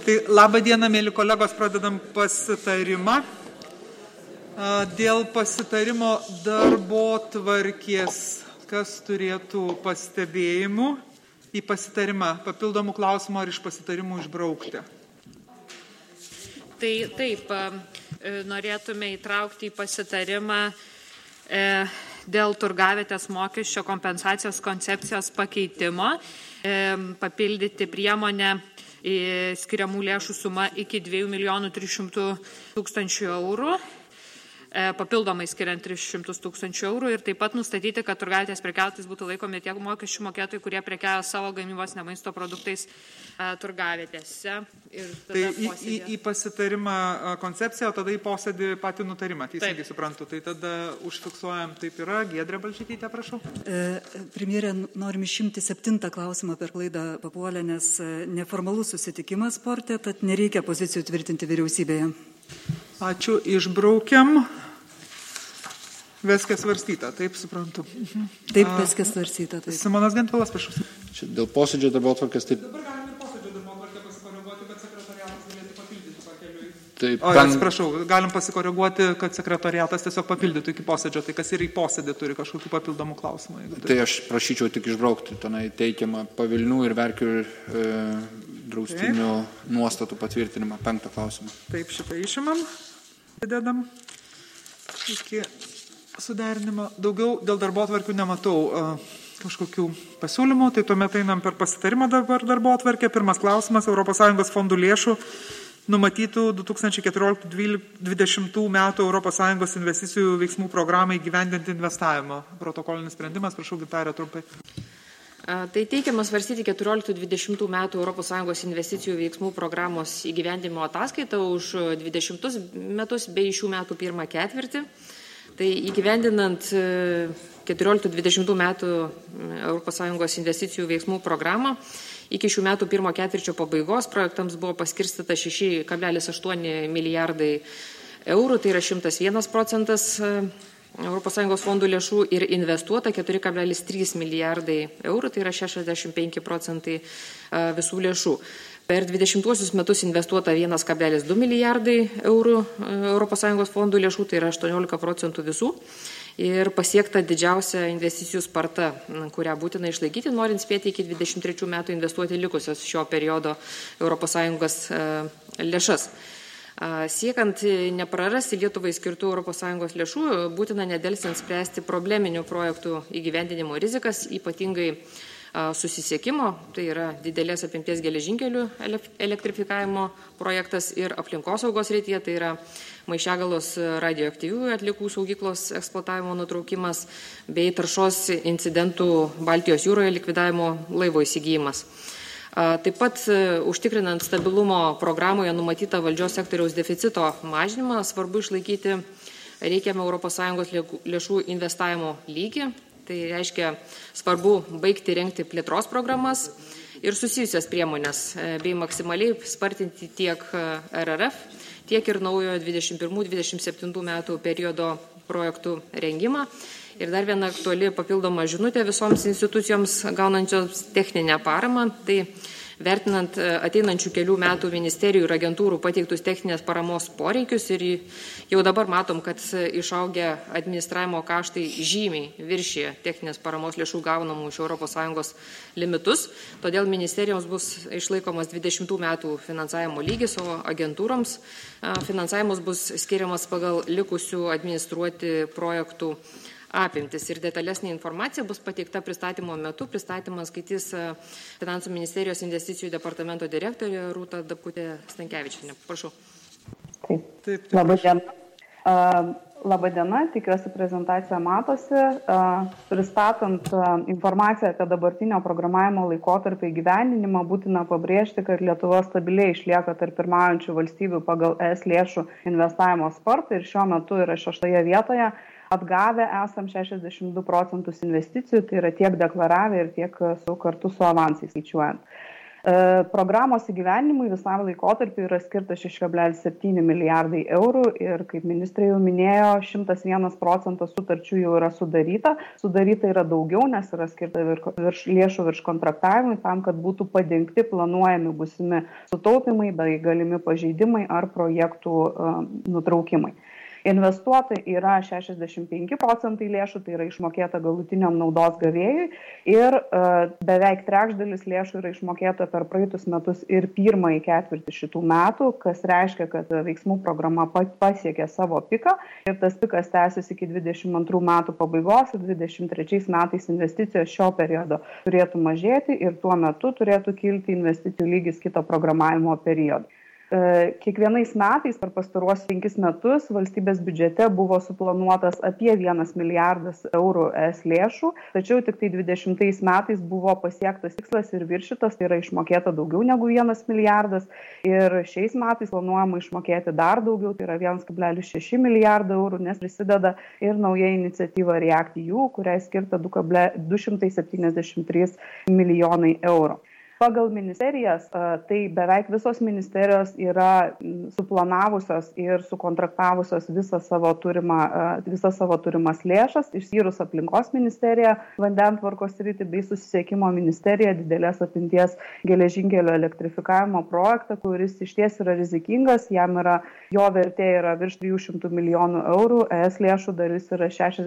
Tai labą dieną, mėly kolegos, pradedam pasitarimą. Dėl pasitarimo darbotvarkės, kas turėtų pastebėjimų į pasitarimą, papildomų klausimų ar iš pasitarimų išbraukti? Tai taip, norėtume įtraukti į pasitarimą dėl turgavietės mokesčio kompensacijos koncepcijos pakeitimo, papildyti priemonę skiriamų lėšų suma iki 2 300 000 eurų, papildomai skiriant 300 000 eurų ir taip pat nustatyti, kad turgavietės prekiautojais būtų laikomi tiek mokesčių mokėtojai, kurie prekiauja savo gamybos ne maisto produktais turgavietėse. Tai į pasitarimą koncepciją, o tada į posėdį patį nutarimą, teisingai suprantu. Tai tada užfiksuojam, taip yra. Giedrė Balčytytė, prašau. Premjerė, norim išimti 7 klausimą per klaidą papuolę, nes neformalus susitikimas sporte, tad nereikia pozicijų tvirtinti vyriausybėje. Ačiū, išbraukiam. Veskė svarstyta, taip suprantu. Taip, veskė svarstyta. Taip. Simonas Gentvilas, prašau. Čia dėl posėdžio darbotvarkės taip. Dabar galim ir posėdžio darbotvarkę pasikoreguoti, kad sekretariatas galėtų papildyti pakeliui. Taip, Atsiprašau, galim pasikoreguoti, kad sekretariatas tiesiog papildytų iki posėdžio, tai kas ir į posėdį turi kažkokių papildomų klausimų. Tai aš prašyčiau tik išbraukti tenai teikiamą Pavilnių ir Verkių draustinių nuostatų patvirtinimą. 5 klausimą. Taip, šitą išimam. Dedam iki suderinimo. Daugiau dėl darbotvarkių nematau kažkokių pasiūlymų, tai tuomet einam per pasitarimą dabar darbotvarkę. Pirmas klausimas, ES fondų lėšų numatytų 2014-2020 metų ES investicijų veiksmų programai įgyvendinti investavimo. Protokolinis sprendimas, prašau, Gintarė, trumpai. Tai teikiama svarstyti 14-20 metų ES investicijų veiksmų programos įgyvendinimo ataskaitą už 20 metus bei šių metų pirmą ketvirtį. Tai įgyvendinant 14-20 metų ES investicijų veiksmų programą, iki šių metų pirmo ketvirčio pabaigos projektams buvo paskirstyta 6,8 milijardai eurų, tai yra 101% ES fondų lėšų ir investuota 4,3 milijardai eurų, tai yra 65% visų lėšų. Per 20 metus investuota 1,2 milijardai eurų ES fondų lėšų, tai yra 18% visų. Ir pasiekta didžiausia investicijų sparta, kurią būtina išlaikyti, norint spėti iki 23 metų investuoti likusios šio periodo ES lėšas. Siekant neprarasti Lietuvai skirtų ES lėšų, būtina nedelsiant spręsti probleminių projektų įgyvendinimo rizikas, ypatingai susisiekimo, tai yra didelės apimties geležinkelių elektrifikavimo projektas ir aplinkosaugos srityje, tai yra Maišiagalos radioaktyvių atliekų saugyklos eksploatavimo nutraukimas bei taršos incidentų Baltijos jūroje likvidavimo laivo įsigijimas. Taip pat užtikrinant stabilumo programoje numatytą valdžios sektoriaus deficito mažinimą, svarbu išlaikyti reikiamą ES lėšų investavimo lygį. Tai reiškia svarbu baigti rengti plėtros programas ir susijusias priemonės, bei maksimaliai spartinti tiek RRF, tiek ir naujo 21-27 metų periodo projektų rengimą. Ir dar viena aktuali papildoma žinutė visoms institucijoms gaunančioms techninę paramą, tai vertinant ateinančių kelių metų ministerijų ir agentūrų pateiktus techninės paramos poreikius ir jau dabar matom, kad išaugę administravimo kaštai žymiai viršyje techninės paramos lėšų gaunamų iš ES limitus. Todėl ministerijoms bus išlaikomas 20 metų finansavimo lygis, o agentūroms finansavimas bus skiriamas pagal likusių administruoti projektų apimtis ir detalesnė informacija bus pateikta pristatymo metu. Pristatymą skaitys Finansų ministerijos investicijų departamento direktorė Rūta Dapkutė-Stankevičienė. Prašau. Taip. Labadiena, tikiuosi prezentacija matosi. Pristatant informaciją apie dabartinio programavimo laikotarpio įgyvendinimą, būtina pabrėžti, kad Lietuva stabiliai išlieka tarp pirmaujančių valstybių pagal ES lėšų investavimo spartą ir šiuo metu yra 6. vietoje. Atgavę esam 62% investicijų, tai yra tiek deklaravę ir tiek kartu su avansais skaičiuojant. Programos įgyvendinimui visam laikotarpiu yra skirta 6,7 milijardai eurų ir, kaip ministrė jau minėjo, 101% sutarčių jau yra sudaryta. Sudaryta yra daugiau, nes yra skirta lėšų virš kontraktavimui tam, kad būtų padengti planuojami būsimi sutaupimai, bei galimi pažeidimai ar projektų nutraukimai. Investuota yra 65% lėšų, tai yra išmokėta galutiniam naudos gavėjui ir beveik trečdalis lėšų yra išmokėta per praeitus metus ir pirmąjį ketvirtį šitų metų, kas reiškia, kad veiksmų programa pasiekė savo piką ir tas pikas tęsis iki 22 metų pabaigos ir 23 metais investicijos šio periodo turėtų mažėti ir tuo metu turėtų kilti investicijų lygis kito programavimo periodo. Kiekvienais metais per pastaruosius 5 metus valstybės biudžete buvo suplanuotas apie 1 milijardas eurų ES lėšų, tačiau tik tai 20 metais buvo pasiektas tikslas ir viršytas, tai yra išmokėta daugiau negu 1 milijardas ir šiais metais planuojama išmokėti dar daugiau, tai yra 1,6 milijardo eurų, nes prisideda ir nauja iniciatyva REACT-EU, kuriai skirta 273 milijonai eurų. Pagal ministerijas, tai beveik visos ministerijos yra suplanavusios ir sukontraktavusios visas savo turimas lėšas, išskyrus aplinkos ministeriją, vandentvarkos sritį bei susisiekimo ministeriją didelės apimties geležinkelio elektrifikavimo projektą, kuris išties yra rizikingas, jo vertė yra virš 300 milijonų eurų, ES lėšų dalis yra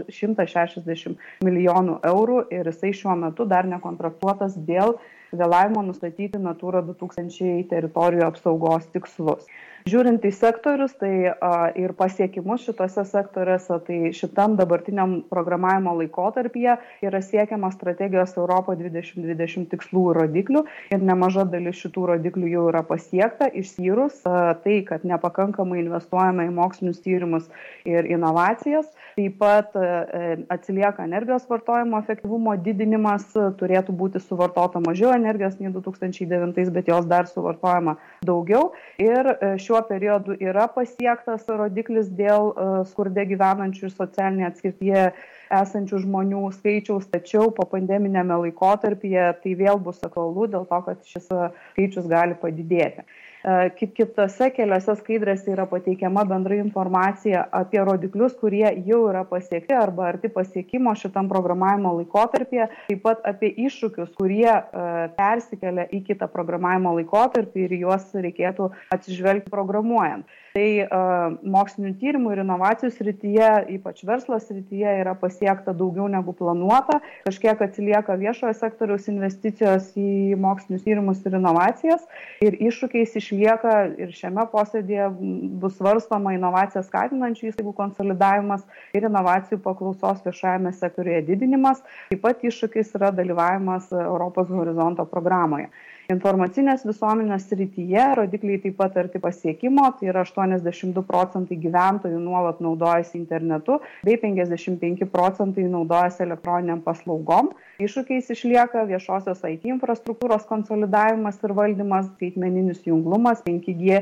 160 milijonų eurų ir jisai šiuo metu dar nekontraktuotas dėl vėlavimo nustatyti Natūra 2000 teritorijų apsaugos tikslus. Žiūrint į sektorius, tai ir pasiekimus šitose sektoriuose, tai šitam dabartiniam programavimo laikotarpyje yra siekiama strategijos Europo 2020 tikslų ir rodiklių ir nemaža dalis šitų rodiklių jau yra pasiekta, išskyrus tai, kad nepakankamai investuojame į mokslinius tyrimus ir inovacijas. Taip pat atsilieka energijos vartojimo efektyvumo didinimas, turėtų būti suvartota mažiau energijos nei 2009, bet jos dar suvartojama daugiau. Ir šiuo periodu yra pasiektas rodiklis dėl skurde gyvenančių ir socialinėje atskirtyje esančių žmonių skaičiaus, tačiau po pandeminėme laikotarpyje tai vėl bus aktualu dėl to, kad šis skaičius gali padidėti. Kitose keliose skaidrėse yra pateikiama bendra informacija apie rodiklius, kurie jau yra pasiekti arba arti pasiekimo šitam programavimo laikotarpyje, taip pat apie iššūkius, kurie persikelia į kitą programavimo laikotarpį ir juos reikėtų atsižvelgti programuojant. Tai mokslinių tyrimų ir inovacijų srityje, ypač verslo srityje, yra pasiekta daugiau negu planuota. Kažkiek atsilieka viešojo sektoriaus investicijos į mokslinius tyrimus ir inovacijas. Ir iššūkiais išlieka ir šiame posėdėje bus svarstoma inovacijas skatinančių įstaigų konsolidavimas ir inovacijų paklausos viešajame sektoriuje didinimas. Taip pat iššūkis yra dalyvavimas Europos horizonto programoje. Informacinės visuomenės srityje rodikliai taip pat arti pasiekimo, tai yra 82% gyventojų nuolat naudojasi internetu, bei 55% naudojasi elektroniniam paslaugom. Iššūkiais išlieka viešosios IT infrastruktūros konsolidavimas ir valdymas, skaitmeninis junglumas, 5G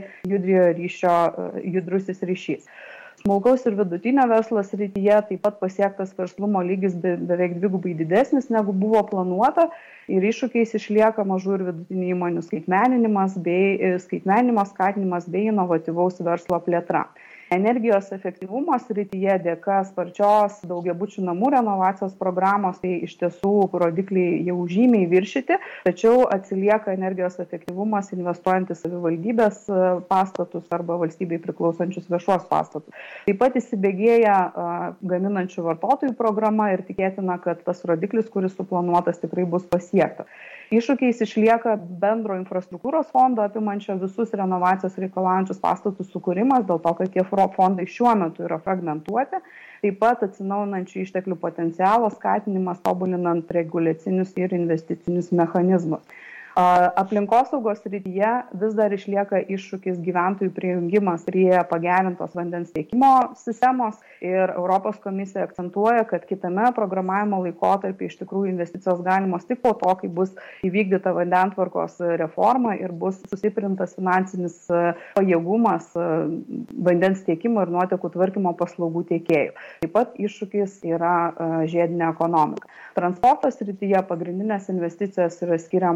judrusis ryšys. Smulkaus ir vidutinio verslo srityje taip pat pasiektas verslumo lygis beveik dvigubai didesnis negu buvo planuota ir iššūkiais išlieka mažų ir vidutinių įmonių skaitmeninimo skatinimas bei inovatyvaus verslo plėtra. Energijos efektyvumo srityje dėka sparčios daugiabučių namų renovacijos programos, tai iš tiesų rodikliai jau žymiai viršyti, tačiau atsilieka energijos efektyvumas investuojant į savivaldybės pastatus arba valstybei priklausančius viešuos pastatus. Taip pat įsibėgėja gaminančių vartotojų programa ir tikėtina, kad tas rodiklis, kuris suplanuotas, tikrai bus pasiektas. Iššūkiais išlieka bendro infrastruktūros fondo apimančio visus renovacijos reikalaujančius pastatus sukūrimas, dėl to, kad tie fondai šiuo metu yra fragmentuoti. Taip pat atsinaujinančių išteklių potencialo skatinimas tobulinant reguliacinius ir investicinius mechanizmus. Aplinkosaugos srityje vis dar išlieka iššūkis gyventojų prijungimas prie pagerintos vandens tiekimo sistemos ir Europos komisija akcentuoja, kad kitame programavimo laikotarpyje iš tikrųjų investicijos galimos tik po to, kai bus įvykdyta vandentvarkos reforma ir bus sustiprintas finansinis pajėgumas vandens tiekimo ir nuotekų tvarkymo paslaugų teikėjų. Taip pat iššūkis yra žiedinė ekonomika. Transporto srityje pagrindinės investicijos yra skiriamos kelių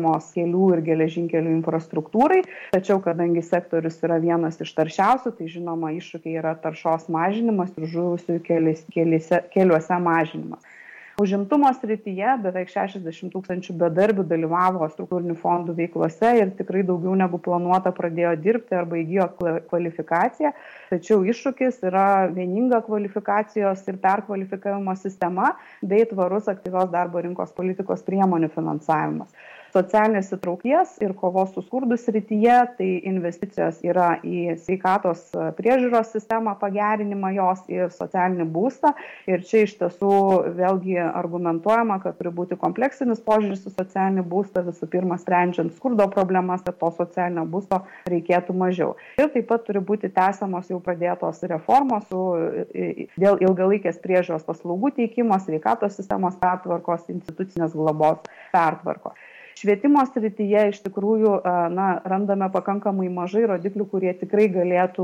kelių ir geležinkelių infrastruktūrai, tačiau kadangi sektorius yra vienas iš taršiausių, tai žinoma iššūkiai yra taršos mažinimas ir žuvusių keliuose mažinimas. Užimtumo srityje beveik 60 000 bedarbių dalyvavo struktūrinių fondų veiklose ir tikrai daugiau negu planuota pradėjo dirbti arba įgijo kvalifikaciją. Tačiau iššūkis yra vieninga kvalifikacijos ir perkvalifikavimo sistema bei tvarus aktyvios darbo rinkos politikos priemonių finansavimas. Socialinės įtraukties ir kovos su skurdu srityje, tai investicijos yra į sveikatos priežiūros sistemą, pagerinimą jos ir socialinį būstą. Ir čia iš tiesų vėlgi argumentuojama, kad turi būti kompleksinis požiūris į socialinį būstą, visų pirma, sprendžiant skurdo problemas, kad to socialinio būsto reikėtų mažiau. Ir taip pat turi būti tęsiamos jau pradėtos reformos dėl ilgalaikės priežiūros paslaugų teikimo, sveikatos sistemos pertvarkos, institucinės globos pertvarkos. Švietimo srityje iš tikrųjų randame pakankamai mažai rodiklių, kurie tikrai galėtų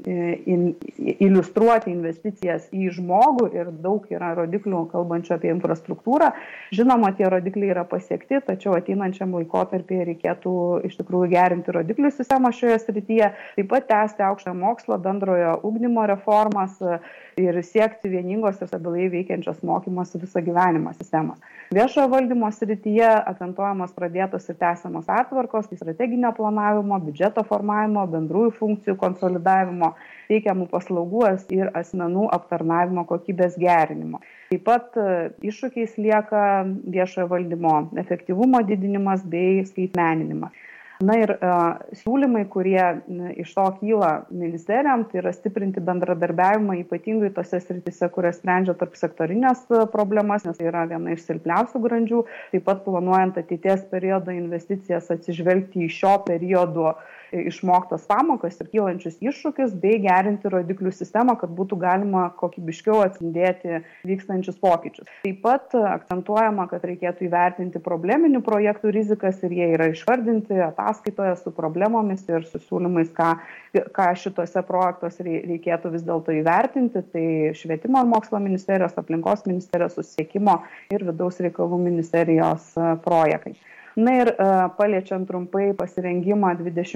iliustruoti investicijas į žmogų ir daug yra rodiklių kalbančių apie infrastruktūrą. Žinoma, tie rodikliai yra pasiekti, tačiau ateinančiam laikotarpyje reikėtų iš tikrųjų gerinti rodiklių sistemą šioje srityje, taip pat tęsti aukštąjį mokslo, bendrojo ugdymo reformas ir siekti vieningos ir stabiliai veikiančios mokymosi visą gyvenimą sistemos. Viešojo valdymo srityje akcentuojamas pradėtos ir tęsiamos pertvarkos, strateginio planavimo, biudžeto formavimo, bendrųjų funkcijų konsolidavimo, teikiamų paslaugų ir asmenų aptarnavimo kokybės gerinimo. Taip pat iššūkiais lieka viešojo valdymo efektyvumo didinimas bei skaitmeninimas. Na ir siūlymai, kurie iš to kyla ministerijam, tai yra stiprinti bendradarbiavimą ypatingai tose srityse, kurias sprendžia tarp sektorinės problemas, nes tai yra viena iš silpniausių grandžių. Taip pat planuojant ateities periodo investicijas atsižvelgti į šio periodo išmoktas pamokas ir kylančius iššūkius, bei gerinti rodiklių sistemą, kad būtų galima kokybiškiau atspindėti vykstančius pokyčius. Taip pat akcentuojama, kad reikėtų įvertinti probleminių projektų rizikas ir jie yra išvardinti ataskaitoje su problemomis ir su siūlymais, ką šitose projektuose reikėtų vis dėlto įvertinti. Tai Švietimo ir mokslo ministerijos, Aplinkos ministerijos, Susisiekimo ir Vidaus reikalų ministerijos projektai. Na ir paliečiant trumpai pasirengimą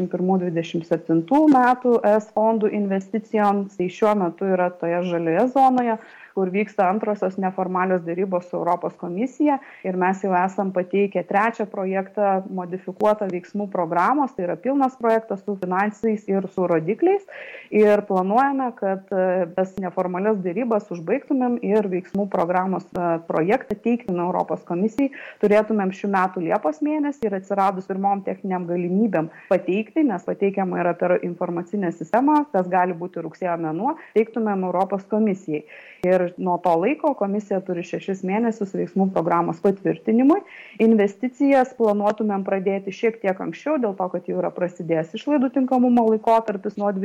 21-27 metų ES fondų investicijoms, tai šiuo metu yra toje žalioje zonoje, kur vyksta antrosios neformalios dėrybos su Europos komisija ir mes jau esam pateikę trečią projektą modifikuotą veiksmų programos, tai yra pilnas projektas su finansais ir su rodikliais ir planuojame, kad tas neformalias dėrybas užbaigtumėm ir veiksmų programos projektą teiktume Europos komisijai, turėtumėm šių metų Liepos mėnesį ir atsiradus pirmom techniniam galimybėm pateikti, nes pateikiama yra per informacinę sistemą, kas gali būti rugsėjo mėnuo, teiktumėm Europos komisijai. Ir nuo to laiko komisija turi 6 mėnesius veiksmų programos patvirtinimui. Investicijas planuotumėm pradėti šiek tiek anksčiau, dėl to, kad jau yra prasidėjęs išlaidų tinkamumo laikotarpis nuo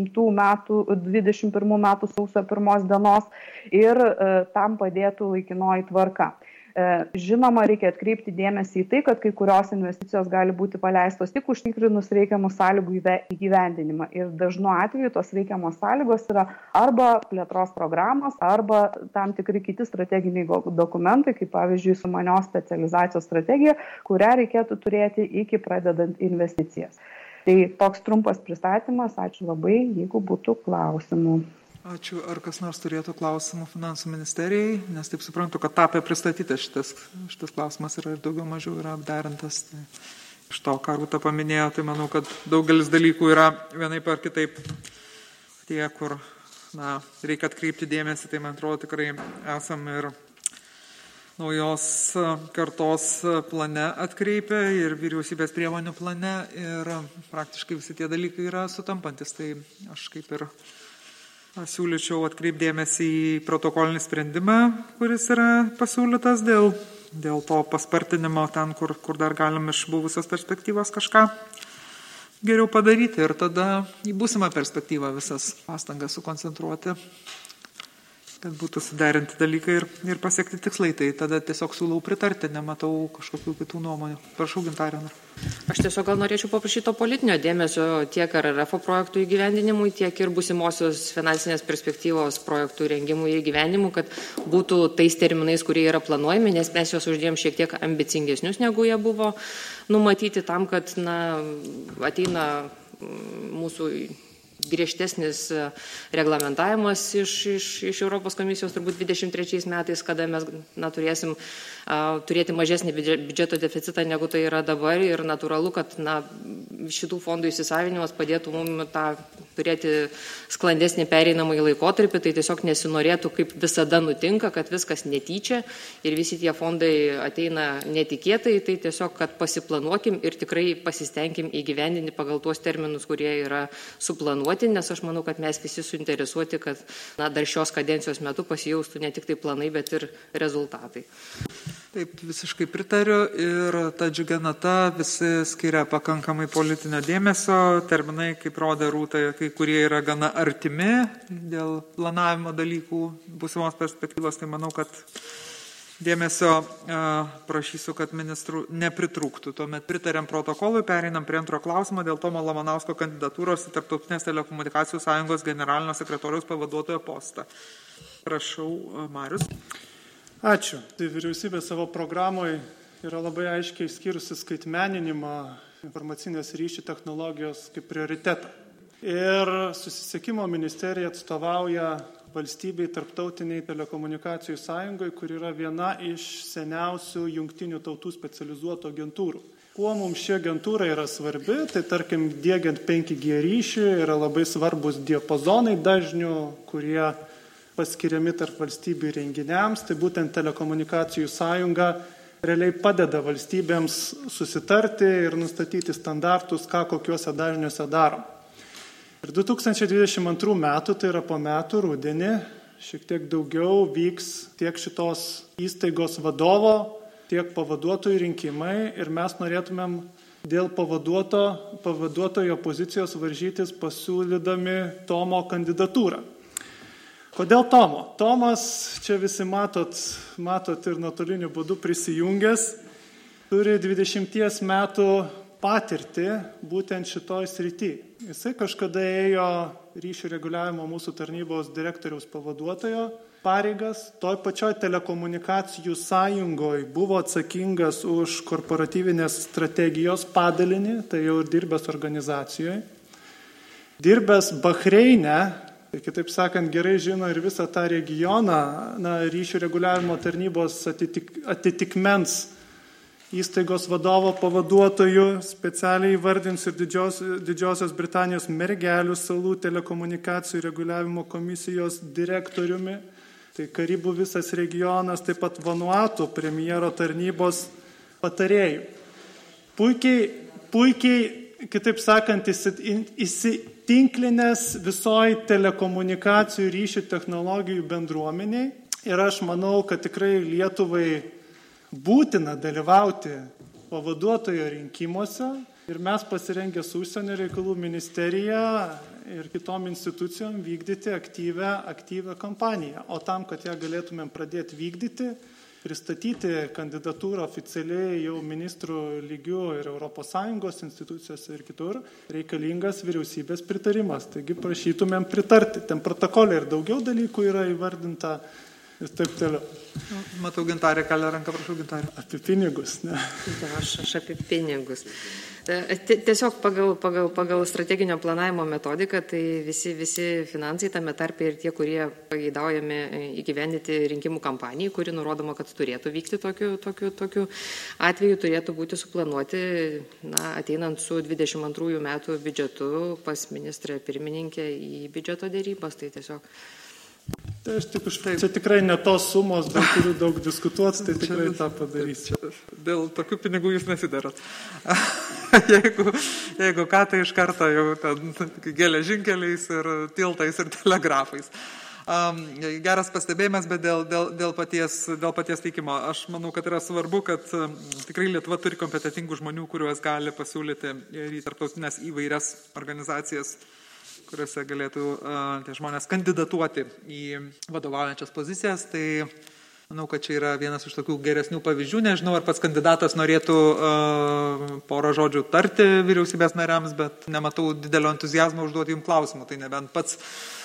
21 metų sausio 1 dienos ir tam padėtų laikinoji tvarka. Žinoma, reikia atkreipti dėmesį į tai, kad kai kurios investicijos gali būti paleistos tik užtikrinus reikiamų sąlygų įgyvendinimą. Ir dažnu atveju tos reikiamos sąlygos yra arba plėtros programos, arba tam tikri kiti strateginiai dokumentai, kaip pavyzdžiui sumanios specializacijos strategija, kurią reikėtų turėti iki pradedant investicijas. Tai toks trumpas pristatymas. Ačiū labai, jeigu būtų klausimų. Ačiū. Ar kas nors turėtų klausimų finansų ministerijai? Nes taip suprantu, kad tapę pristatytas šitas klausimas yra ir daugiau mažiau yra apdarintas. Tai iš to, ką Rūta paminėjo, tai manau, kad daugelis dalykų yra vienaip ar kitaip tie, kur reikia atkreipti dėmesį, tai man atrodo tikrai esam ir naujos kartos plane atkreipę ir vyriausybės priemonių plane ir praktiškai visi tie dalykai yra sutampantis. Tai aš kaip ir siūlyčiau atkreipdėmėsi į protokolinį sprendimą, kuris yra pasiūlytas dėl to paspartinimo ten, kur dar galim iš buvusios perspektyvos kažką geriau padaryti ir tada į būsimą perspektyvą visas pastangas sukoncentruoti. kad būtų suderinti dalykai ir pasiekti tikslai. Tai tada tiesiog siūlau pritarti, nematau kažkokių kitų nuomonių. Prašau, Gintarė. Aš tiesiog gal norėčiau paprašyti to politinio dėmesio tiek RRF projektų įgyvendinimui, tiek ir būsimosios finansinės perspektyvos projektų rengimui ir įgyvendinimui, kad būtų tais terminais, kurie yra planuojami, nes mes juos uždėjom šiek tiek ambicingesnius, negu jie buvo numatyti tam, kad ateina mūsų griežtesnis reglamentavimas iš Europos komisijos turbūt 23 metais, kada mes turėsim turėti mažesnį biudžeto deficitą, negu tai yra dabar, ir natūralu, kad šitų fondų įsisavinimas padėtų mums turėti sklandesnį pereinamąjį laikotarpį. Tai tiesiog nesinorėtų, kaip visada nutinka, kad viskas netyčia ir visi tie fondai ateina netikėtai. Tai tiesiog, kad pasiplanuokim ir tikrai pasistengim įgyvendinti pagal tuos terminus, kurie yra suplanuoti, nes aš manau, kad mes visi suinteresuoti, kad dar šios kadencijos metu pasijaustų ne tik tai planai, bet ir rezultatai. Taip, visiškai pritariu ir ta džiugia nata visi skiria pakankamai politinio dėmesio. Terminai, kaip rodė Rūta, kai kurie yra gana artimi dėl planavimo dalykų būsimos perspektyvos, tai manau, kad dėmesio prašysiu, kad ministrų nepritrūktų. Tuomet pritariam protokolui, pereinam prie antro klausimo dėl Tomo Lamanausko kandidatūros į Tarptautinės telekomunikacijų sąjungos generalinio sekretoriaus pavaduotojo postą. Prašau, Marius. Ačiū. Tai vyriausybė savo programoje yra labai aiškiai skyrusi skaitmeninimą, informacinės ryšių technologijos kaip prioritetą. Ir susisiekimo ministerija atstovauja valstybei Tarptautiniai telekomunikacijų sąjungai, kur yra viena iš seniausių jungtinių tautų specializuotų agentūrų. Kuo mums ši agentūra yra svarbi, tai tarkim, diegiant 5G ryšį yra labai svarbus diapazonai dažnių, kurie paskiriami tarp valstybių renginiams. Tai būtent telekomunikacijų sąjunga realiai padeda valstybėms susitarti ir nustatyti standartus, ką kokiuose dažniuose darom. Ir 2022 metų, tai yra po metų rudenį, šiek tiek daugiau vyks tiek šitos įstaigos vadovo, tiek pavaduotojų rinkimai ir mes norėtumėm dėl pavaduotojo pozicijos varžytis pasiūlydami Tomo kandidatūrą. Kodėl Tomo? Tomas, čia visi matot ir nuotoliniu būdu prisijungęs, turi 20 metų patirtį būtent šitoj srity. Jisai kažkada ėjo ryšių reguliavimo mūsų tarnybos direktoriaus pavaduotojo pareigas. Toj pačioj telekomunikacijų sąjungoje buvo atsakingas už korporatyvinės strategijos padalinį, tai jau ir dirbęs organizacijoje. Dirbęs Bahreine, tai kitaip sakant, gerai žino ir visą tą regioną, ryšių reguliavimo tarnybos atitikmens įstaigos vadovo pavaduotojų, specialiai įvardins ir Didžiosios Britanijos Mergelių salų telekomunikacijų reguliavimo komisijos direktoriumi, tai Karibų visas regionas, taip pat Vanuatu premjero tarnybos patarėjų. Puikiai, kitaip sakant, įsitinklinęs visoj telekomunikacijų ryšių technologijų bendruomeniai. Ir aš manau, kad tikrai Lietuvai būtina dalyvauti pavaduotojo rinkimuose. Ir mes pasirengę su Užsienio reikalų ministerija ir kitom institucijom vykdyti aktyvę kampaniją. O tam, kad ją galėtumėm pradėti vykdyti, pristatyti kandidatūrą oficialiai jau ministrų lygių ir ES institucijose ir kitur, reikalingas vyriausybės pritarimas. Taigi prašytumėm pritarti. Ten protokolė ir daugiau dalykų yra įvardinta ir taip toliau. Matau, Gintarė kelia ranką, prašau, Gintarė. Apie pinigus, ne? Aš apie pinigus. Tiesiog pagal strateginio planavimo metodiką, tai visi finansai tame tarpe ir tie, kurie pageidaujami įgyvendinti rinkimų kampanijai, kuri nurodoma, kad turėtų vykti tokiu atveju, turėtų būti suplanuoti, ateinant su 22 metų biudžetu pas ministrę pirmininkę į biudžeto dėrybas. Tai tiesiog... Tai čia tikrai ne tos sumos, dėl kurių daug diskutuots, tai tikrai tą padarysiu. Dėl tokių pinigų jūs nesidarat. Jeigu ką, tai iš karto jau geležinkeliais ir tiltais ir telegrafais. Geras pastebėjimas, bet dėl paties teikimo. Aš manau, kad yra svarbu, kad tikrai Lietuva turi kompetentingų žmonių, kuriuos gali pasiūlyti į tarptautinės įvairias organizacijas kuriuose galėtų tie žmonės kandidatuoti į vadovaujančias pozicijas. Tai manau, kad čia yra vienas iš tokių geresnių pavyzdžių. Nežinau, ar pats kandidatas norėtų porą žodžių tarti vyriausybės nariams, bet nematau didelio entuzijazmo užduoti jums klausimų. Tai nebent pats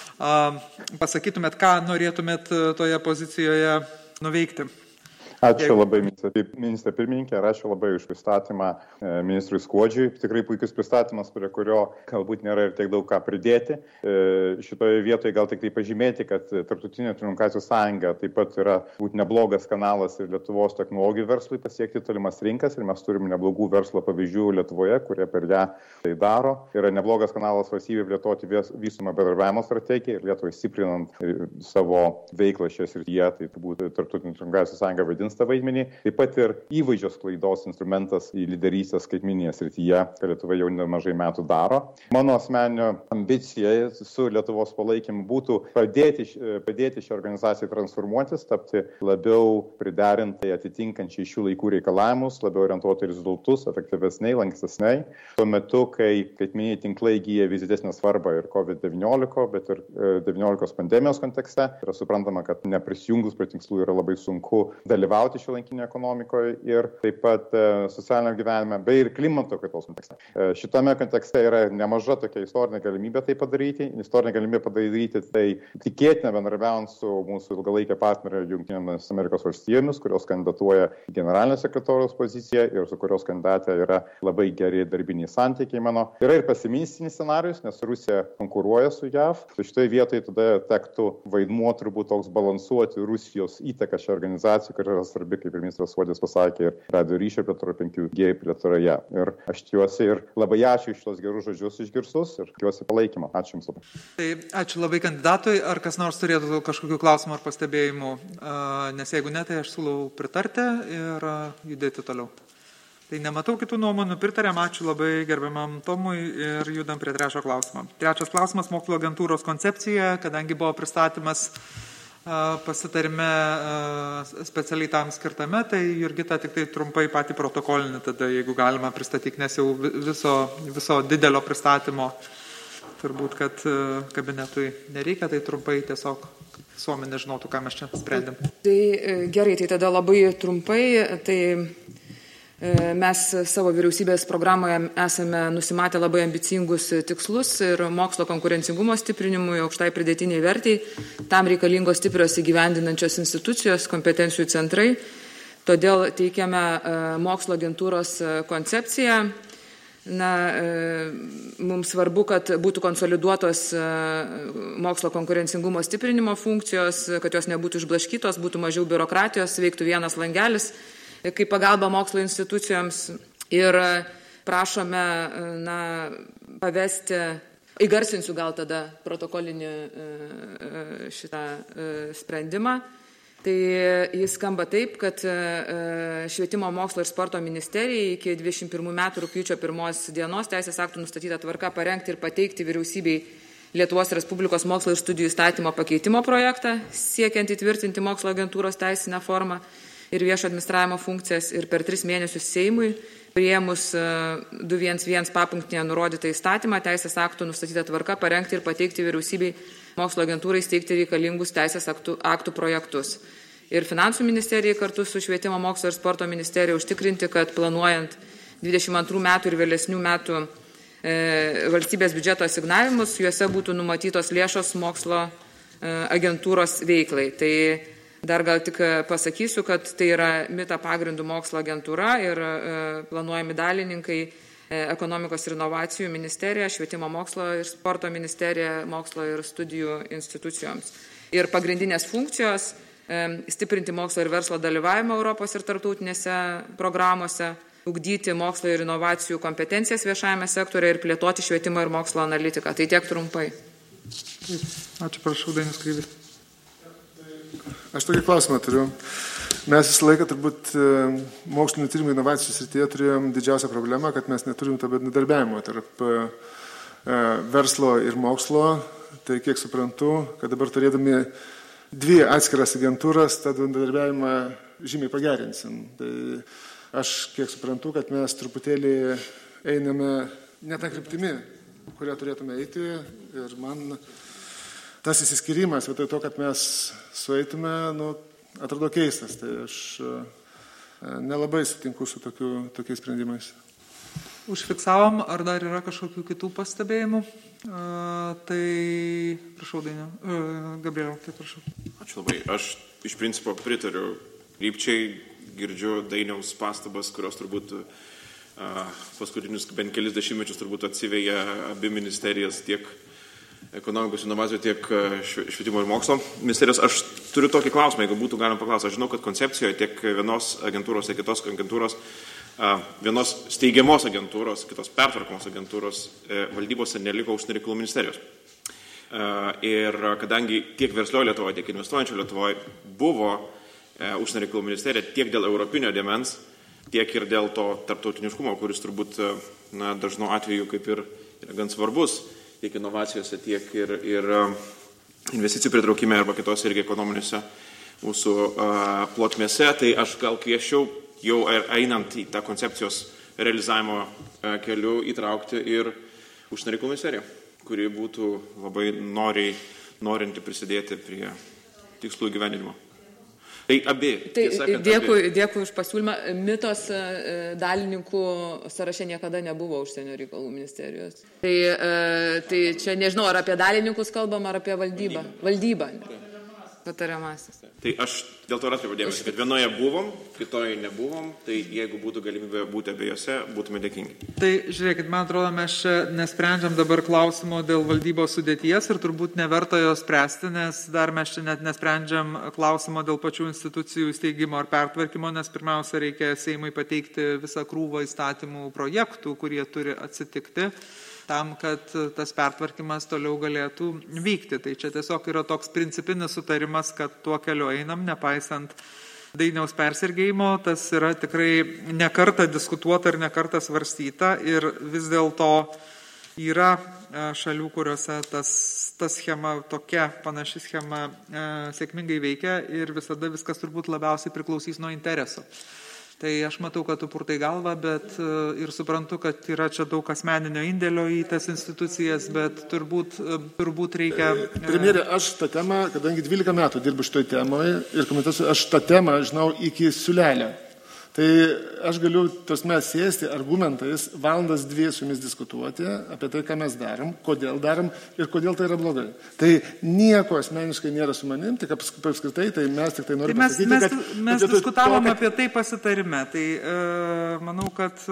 pasakytumėt, ką norėtumėt toje pozicijoje nuveikti. Ačiū labai, ministrė pirmininkė, ir ačiū labai už pristatymą ministrui Skuodžiui. Tikrai puikus pristatymas, prie kurio galbūt nėra ir tiek daug ką pridėti. Šitoje vietoje gal tik tai pažymėti, kad Tarptautinė telekomunikacijų sąjunga taip pat yra neblogas kanalas ir Lietuvos technologijų verslui pasiekti tolimas rinkas, ir mes turime neblogų verslo pavyzdžių Lietuvoje, kurie per ją tai daro. Yra neblogas kanalas valstybė plėtoti vystomą bendradarbiavimo strategiją ir Lietuvai stiprinant savo veiklą šioje srityje, tai turbūt Tarptautinė telekomunikacijų sąjunga vadins tą vaidmenį. Taip pat ir įvaizdžio sklaidos instrumentas į lyderystės skaitmeninėje srityje, ką Lietuva jau nemažai metų daro. Mano asmeninė ambicija su Lietuvos palaikymu būtų padėti šią organizaciją transformuotis, tapti labiau priderintai atitinkančiai šių laikų reikalavimus, labiau orientuoti rezultatus, efektyvesniai, lankstesniai. Tuo metu, kai skaitmeniniai tinklai įgyja vis didesnę svarbą ir COVID-19, bet ir 19 pandemijos kontekste, yra suprantama, kad neprisijungus prie tinklų yra labai sunku dalyvauti šiuolaikinėje ekonomikoje ir taip pat socialinio gyvenime, bei ir klimato kaitos kontekste. Šitame kontekste yra nemaža tokia istorinė galimybė tai padaryti. Istorinė galimybė padaryti tai tikėtina bendradarbiaujant su mūsų ilgalaikė partnerė Jungtinėmis Amerikos valstijomis, kurios kandidatuoja į generalinio sekretoriaus poziciją ir su kurios kandidatė yra labai geri darbiniai santykiai mano. Yra ir pesimistinis scenarius, nes Rusija konkuruoja su JAV. Tai šitoje vietoje tada tektų vaidmuo turbūt toks balansuoti Rusijos įtaką šią organizaciją, kur yra svarbi, kaip ir ministras Skuodis pasakė, ir radio ryšio plėtra, 5G plėtroje. Ir aš tikiuosi ir labai ačiū iš tos gerus žodžius išgirstus ir tikiuosi palaikymą. Ačiū Jums labai. Tai ačiū labai kandidatui. Ar kas nors turėtų kažkokių klausimų ar pastebėjimų? Nes jeigu ne, tai aš siūlau pritarti ir judėti toliau. Tai nematau kitų nuomonių, pritarėm. Ačiū labai gerbiamam Tomui ir judam prie trečio klausimo. Trečias klausimas - mokslo agentūros koncepcija, kadangi buvo pristatymas pasitarime specialiai tam skirtame, tai Jurgita tik tai trumpai patį protokolinį tada, jeigu galima pristatyk, nes jau viso didelio pristatymo turbūt, kad kabinetui nereikia, tai trumpai tiesiog visuomenė žinotų, ką mes čia sprendėm. Tai gerai, tai tada labai trumpai, tai mes savo vyriausybės programoje esame nusimatę labai ambicingus tikslus ir mokslo konkurencingumo stiprinimui, aukštai pridėtiniai vertei. Tam reikalingos stiprios įgyvendinančios institucijos, kompetencijų centrai. Todėl teikiame mokslo agentūros koncepciją. Mums svarbu, kad būtų konsoliduotos mokslo konkurencingumo stiprinimo funkcijos, kad jos nebūtų išblaškytos, būtų mažiau biurokratijos, veiktų vienas langelis kaip pagalba mokslo institucijoms ir prašome pavesti, įgarsinsiu gal tada protokolinį šitą sprendimą. Tai jis skamba taip, kad Švietimo mokslo ir sporto ministerijai iki 21 metų rugpjūčio 1 dienos teisės aktų nustatyta tvarka parengti ir pateikti vyriausybei Lietuvos Respublikos mokslo ir studijų įstatymo pakeitimo projektą, siekiant įtvirtinti mokslo agentūros teisinę formą ir viešo administravimo funkcijas ir per 3 mėnesius Seimui, priėmus 211 papunktinėje nurodytą įstatymą, teisės aktų nustatytą tvarką parengti ir pateikti vyriausybei mokslo agentūrai steigti reikalingus teisės aktų projektus. Ir Finansų ministerijai kartu su Švietimo mokslo ir sporto ministerija užtikrinti, kad planuojant 22 metų ir vėlesnių metų valstybės biudžeto asignavimus, juose būtų numatytos lėšos mokslo agentūros veiklai. Tai dar gal tik pasakysiu, kad tai yra MITA pagrindų mokslo agentūra ir planuojami dalininkai Ekonomikos ir inovacijų ministerija, Švietimo mokslo ir sporto ministerija, mokslo ir studijų institucijoms. Ir pagrindinės funkcijos - stiprinti mokslo ir verslo dalyvavimą Europos ir tarptautinėse programuose, ugdyti mokslo ir inovacijų kompetencijas viešajame sektoriuje ir plėtoti švietimo ir mokslo analitiką. Tai tiek trumpai. Ačiū, prašau, Dainius Kreivys. Aš tokį klausimą turiu. Mes visą laiką turbūt mokslinio tyrimų inovacijų srityje turėjom didžiausią problemą, kad mes neturim to bendradarbiavimo tarp verslo ir mokslo. Tai kiek suprantu, kad dabar turėdami 2 atskiras agentūras, tą bendradarbiavimą žymiai pagerinsim. Tai aš kiek suprantu, kad mes truputėlį einame ne tą kryptimį. kurią turėtume eiti. Ir man tas įsiskyrimas, vietoj to, kad mes sueitume, atrodo keistas. Tai aš nelabai sutinku su tokiais sprendimais. Užfiksavom, ar dar yra kažkokių kitų pastebėjimų? Tai prašau, Dainiau. Gabrieliau, tai prašau. Ačiū labai. Aš iš principo pritariu krypčiai, girdžiu Dainiaus pastabas, kurios turbūt paskutinius bent kelis dešimtmečius turbūt atsiveja abi ministerijas, tiek ekonomikos inovacijų, tiek švietimo ir mokslo ministerijos. Aš turiu tokį klausimą, jeigu būtų galima paklausti. Aš žinau, kad koncepcijoje tiek vienos agentūros, tiek kitos agentūros, vienos steigiamos agentūros, kitos pertvarkomos agentūros valdybose neliko užsienio reikalų ministerijos. Ir kadangi tiek verslioje Lietuvoje, tiek investuojančio Lietuvoje buvo užsienio reikalų ministerija tiek dėl europinio dėmens, tiek ir dėl to tarptautiniškumo, kuris turbūt dažnu atveju kaip ir yra gan svarbus, tiek inovacijose, tiek ir investicijų pritraukime arba kitose irgi ekonominėse mūsų plotmėse. Tai aš gal kvieščiau jau einant į tą koncepcijos realizavimo keliu įtraukti ir užsienio reikalų ministeriją, kuri būtų labai norinti prisidėti prie tikslų įgyvendinimo. Tai abi. Dėkui už pasiūlymą. Mitos dalininkų sąraše niekada nebuvo užsienio reikalų ministerijos. Tai čia nežinau, ar apie dalininkus kalbam, ar apie valdybą. Valdybą. Patariamasis. Tai aš dėl to atkreipiau dėmesį, kad vienoje buvom, kitoje nebuvom, tai jeigu būtų galimybė būti abiejose, būtume dėkingi. Tai žiūrėkit, man atrodo, mes čia nesprendžiam dabar klausimo dėl valdybos sudėties ir turbūt neverta jo spręsti, nes dar mes čia net nesprendžiam klausimo dėl pačių institucijų steigimo ar pertvarkymo, nes pirmiausia reikia Seimui pateikti visą krūvą įstatymų projektų, kurie turi atsitikti tam, kad tas pertvarkymas toliau galėtų vykti. Tai čia tiesiog yra toks principinis sutarimas, kad tuo keliu einam, nepaisant Dainiaus persirgėjimo. Tas yra tikrai nekartą diskutuota ir nekartą svarstyta ir vis dėlto yra šalių, kuriuose ta schema, tokia panaši schema sėkmingai veikia ir visada viskas turbūt labiausiai priklausys nuo interesų. Tai aš matau, kad tu purtai galvą, bet ir suprantu, kad yra čia daug asmeninio indėlio į tas institucijas, bet turbūt reikia... Premjerė, aš tą temą, kadangi 12 metų dirbu šitoj temoje ir komitetu, aš tą temą žinau iki siūlelio. Tai aš galiu tasme sėsti argumentais, valandas 2 su jumis diskutuoti apie tai, ką mes darom, kodėl darom ir kodėl tai yra blogai. Tai nieko asmeniškai nėra su manim, tik apskritai, tai mes tik tai norime pasakyti, kad... Mes diskutavom apie tai pasitarime. Tai manau, kad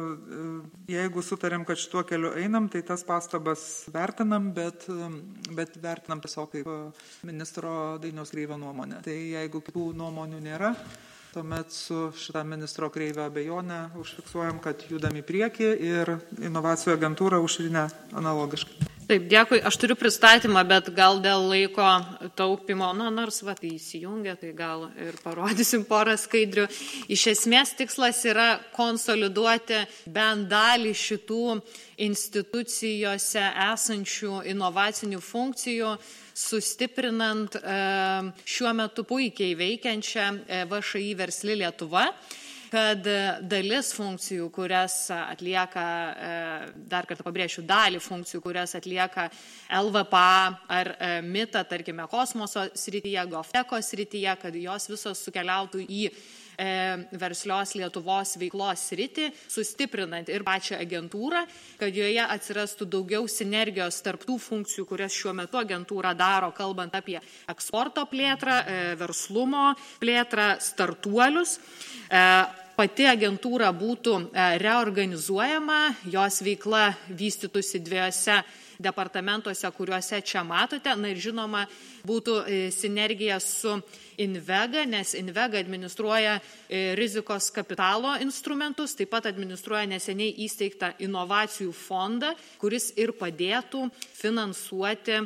jeigu sutarėm, kad šituo keliu einam, tai tas pastabas vertinam, bet vertinam tiesiog kaip ministro Dainiaus Kreivio nuomonę. Tai jeigu kitų nuomonių nėra, tuomet su šitą ministro Kreivio abejonę užfiksuojam, kad judam į priekį ir inovacijų agentūra Aušrinė analogiškai. Taip, dėkui. Aš turiu pristatymą, bet gal dėl laiko taupimo, nors tai įsijungia, tai gal ir parodysim porą skaidrių. Iš esmės tikslas yra konsoliduoti bent dalį šitų institucijose esančių inovacinių funkcijų, sustiprinant šiuo metu puikiai veikiančią VŠI Versli Lietuva, kad dalis funkcijų, kurias atlieka, dar kartą pabrėšiu, dalį funkcijų, kurias atlieka LVPA ar MITA, tarkime, kosmoso srityje, GovTeko srityje, kad jos visos sukeliautų į verslios Lietuvos veiklos sritį, sustiprinant ir pačią agentūrą, kad joje atsirastų daugiau sinergijos tarp tų funkcijų, kurias šiuo metu agentūra daro, kalbant apie eksporto plėtrą, verslumo plėtrą, startuolius. Pati agentūra būtų reorganizuojama, jos veikla vystytųsi 2 departamentuose, kuriuose čia matote. Na ir žinoma, būtų sinergija su Invega, nes Invega administruoja rizikos kapitalo instrumentus, taip pat administruoja neseniai įsteigtą inovacijų fondą, kuris ir padėtų finansuoti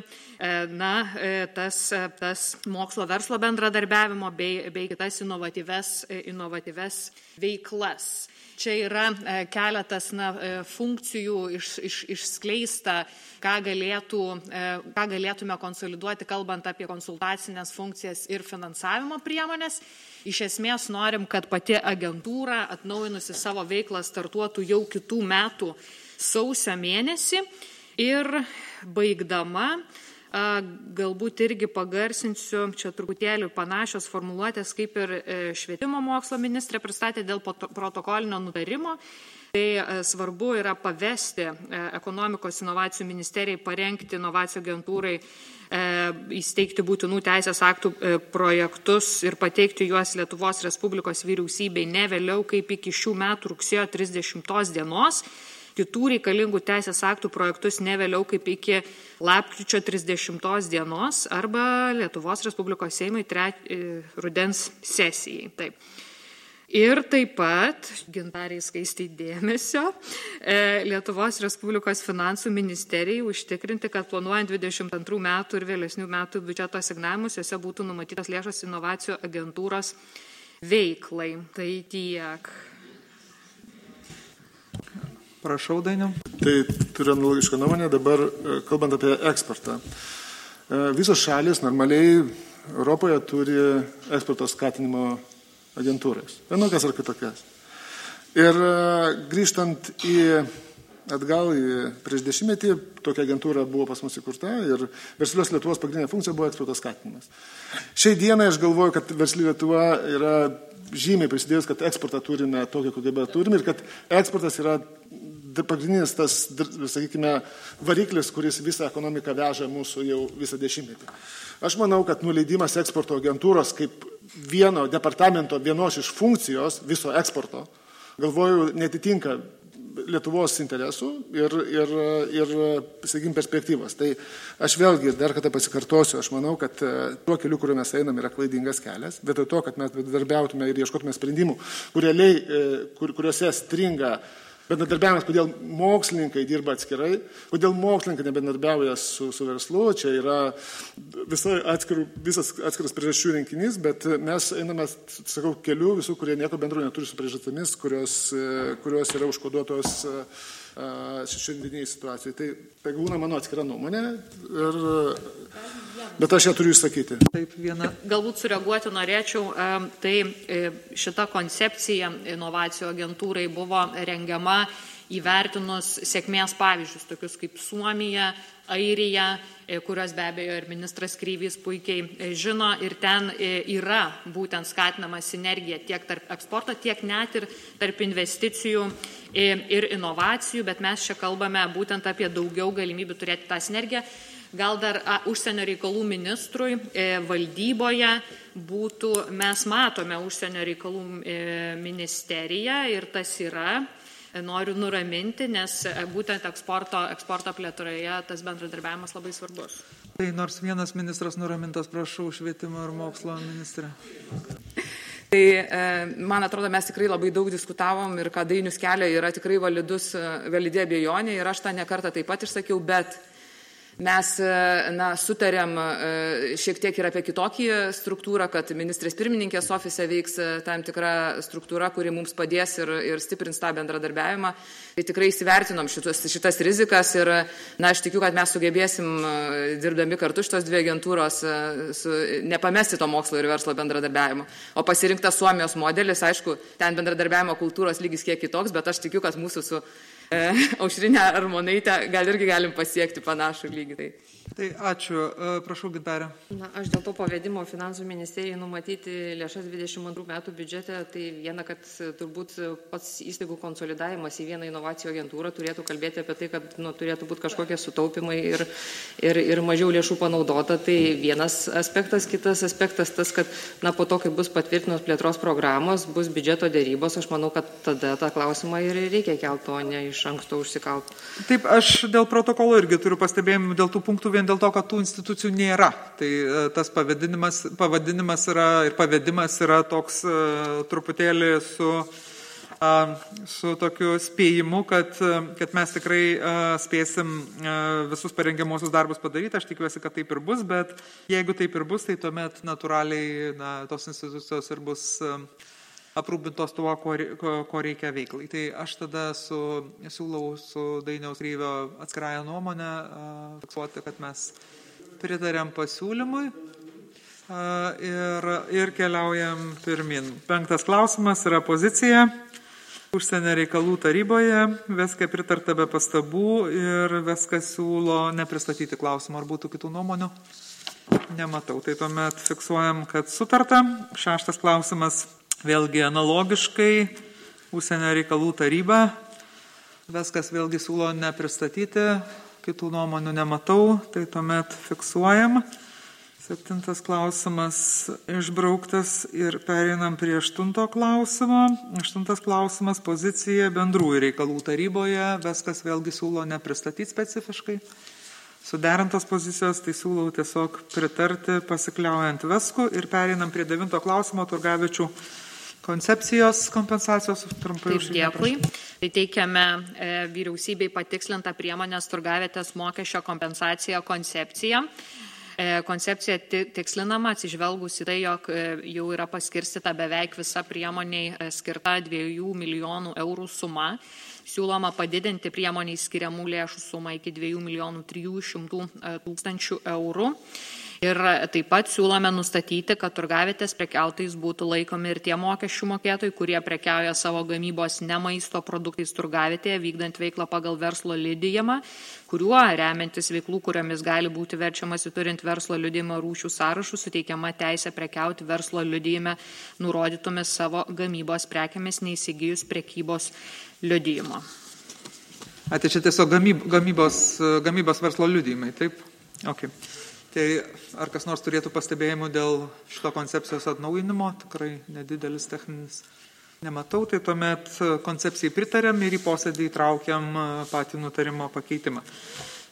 tas mokslo verslo bendradarbiavimo bei kitas inovatyves veiklas. Čia yra keletas funkcijų išskleista, ką galėtume konsoliduoti, kalbant apie konsultacinės funkcijas ir finansavimo priemonės. Iš esmės norim, kad pati agentūra atnaujinusi savo veiklą startuotų jau kitų metų sausio mėnesį. Ir baigdama, galbūt irgi pagarsinsiu, čia truputėlį panašios formuluotės, kaip ir švietimo mokslo ministrė pristatė dėl protokolinio nutarimo. Tai svarbu yra pavesti ekonomikos inovacijų ministerijai parengti inovacijų agentūrai įsteigti būtinų teisės aktų projektus ir pateikti juos Lietuvos Respublikos vyriausybei ne vėliau kaip iki šių metų rugsėjo 30 dienos. Kitų reikalingų teisės aktų projektus ne vėliau kaip iki lapkričio 30 dienos arba Lietuvos Respublikos Seimui rudens sesijai. Taip. Ir taip pat, Gintariai Skaistei dėmesio, Lietuvos Respublikos finansų ministerijai užtikrinti, kad planuojant 22 metų ir vėlesnių metų biudžeto asignavimus, jose būtų numatytos lėšos inovacijų agentūros veiklai. Tai tiek. Prašau, Dainiau. Tai turiu analogišką nuomonę, dabar kalbant apie eksportą. Visos šalis normaliai Europoje turi eksporto skatinimo agentūras, vienokias ar kitokias. Ir grįžtant atgal prieš 10-metį, tokia agentūra buvo pas mus įkurta ir Verslios Lietuvos pagrindinė funkcija buvo eksporto skatinimas. Šiai dienai aš galvoju, kad Versli Lietuva yra žymiai prisidėjus, kad eksportą turime tokį, kokį dabar turime ir kad eksportas yra pagrindinis tas, sakykime, variklis, kuris visą ekonomiką veža mūsų jau visą 10-metį. Aš manau, kad nuleidimas eksporto agentūros kaip vieno departamento vienos iš funkcijos viso eksporto, galvoju, netitinka Lietuvos interesų ir sakykime, perspektyvos. Tai aš vėlgi dar kartą pasikartosiu, aš manau, kad tuo keliu, kuriuo mes einam, yra klaidingas kelias, vietoj to, kad mes bendradarbiautume ir ieškotume sprendimų, kuriuose stringa bendradarbiavimas, kodėl mokslininkai dirba atskirai, kodėl mokslininkai nebendradarbiauja su verslu, čia yra visas atskiras priežasčių rinkinys, bet mes einame, sakau, keliu visų, kurie nieko bendro neturi su priežastimis, kurios yra užkoduotos šiandieniai situacijai. Tai būna mano atskira nuomonė, bet aš ją turiu išsakyti. Taip, viena. Galbūt sureaguoti norėčiau, tai šita koncepcija inovacijų agentūrai buvo rengiama įvertinus sėkmės pavyzdžius, tokius kaip Suomija, Airija, kurios be abejo ir ministras Kreivys puikiai žino, ir ten yra būtent skatinama sinergija tiek tarp eksporto, tiek net ir tarp investicijų ir inovacijų, bet mes čia kalbame būtent apie daugiau galimybių turėti tą sinergiją. Gal dar užsienio reikalų ministrui valdyboje būtų, mes matome užsienio reikalų ministeriją ir tas yra. Noriu nuraminti, nes būtent eksporto plėtroje tas bendradarbiavimas labai svarbus. Tai nors vienas ministras nuramintas, prašau, švietimo ir mokslo ministrė. Tai, man atrodo, mes tikrai labai daug diskutavom ir ką Dainius kelia yra tikrai validi abejonė ir aš tą nekartą taip pat išsakiau, bet mes sutarėm šiek tiek ir apie kitokį struktūrą, kad ministrės pirmininkės ofise veiks tam tikra struktūra, kuri mums padės ir stiprins tą bendradarbiavimą. Tai tikrai įsivertinom šitas rizikas ir aš tikiu, kad mes sugebėsim, dirbdami kartu šitos dvi agentūros, nepamesti to mokslo ir verslo bendradarbiavimo. O pasirinktas Suomijos modelis, aišku, ten bendradarbiavimo kultūros lygis kiek kitoks, bet aš tikiu, kad mūsų su Aušrinė Armonaitė gal irgi galim pasiekti panašų lygį. Tai ačiū. Prašau, Gintarė. Aš dėl to pavedimo finansų ministerijai numatyti lėšas 22 metų biudžete, tai viena, kad turbūt pats įstaigų konsolidavimas į vieną inovacijų agentūrą turėtų kalbėti apie tai, kad turėtų būti kažkokie sutaupimai ir mažiau lėšų panaudota. Tai vienas aspektas, kitas aspektas tas, kad po to, kai bus patvirtinos plėtros programos, bus biudžeto dėrybos, aš manau, kad tada tą klausimą ir reikia kelti, o ne iš anksto užsikalt. Taip, aš dėl protokolo irgi turiu pastebėjimų dėl tų punktų vien dėl to, kad tų institucijų nėra. Tai tas pavadinimas yra ir pavedimas yra toks truputėlį su tokiu spėjimu, kad mes tikrai spėsim visus parengiamuosius darbus padaryti. Aš tikiuosi, kad taip ir bus, bet jeigu taip ir bus, tai tuomet natūraliai tos institucijos ir bus aprūpintos tuo, ko reikia veiklai. Tai aš tada siūlau su Dainiaus Kreivio atskirąją nuomonę fiksuoti, kad mes pritarėm pasiūlymui ir keliaujam pirmin. 5 klausimas yra pozicija. Užsienio reikalų taryboje viską pritarta be pastabų ir viską siūlo nepristatyti klausimą. Ar būtų kitų nuomonių? Nematau. Tai tuomet fiksuojam, kad sutarta. 6 klausimas vėlgi analogiškai. Užsienio reikalų taryba. Viskas vėlgi siūlo nepristatyti. Kitų nuomonių nematau. Tai tuomet fiksuojam. 7 klausimas išbrauktas ir pereinam prie 8 klausimo. 8 klausimas pozicija bendrųjų reikalų taryboje. Viskas vėlgi siūlo nepristatyti specifiškai. Suderintos pozicijos, tai siūlau tiesiog pritarti pasikliaujant visku ir pereinam prie 9 klausimo Turgaviečių koncepcijos kompensacijos. Trumpai Taip, dėkui. Tai teikiame vyriausybei patikslintą priemonės Turgavietės mokesčio kompensaciją koncepciją. Koncepcija tikslinama atsižvelgus į tai, jog jau yra paskirstyta beveik visa priemoniai skirta 2 milijonų eurų suma. Siūloma padidinti priemoniai skiriamų lėšų sumą iki 2 milijonų 300 tūkstančių eurų. Ir taip pat siūlome nustatyti, kad turgavietės prekiautojais būtų laikomi ir tie mokesčių mokėtojai, kurie prekiauja savo gamybos ne maisto produktais turgavietėje, vykdant veiklą pagal verslo liudijimą, kuriuo remiantis veiklų, kuriomis gali būti verčiamasi turint verslo liudijimo rūšių sąrašų, suteikiama teisė prekiauti verslo liudijime nurodytomis savo gamybos prekiamis, neįsigijus prekybos liudijimo. Tai čia tiesiog gamybos verslo liudijimai, taip? Okay. Tai ar kas nors turėtų pastebėjimų dėl šito koncepcijos atnaujinimo? Tikrai nedidelis techninis. Nematau, tai tuomet koncepcijai pritarėm ir į posėdį įtraukiam patį nutarimo pakeitimą.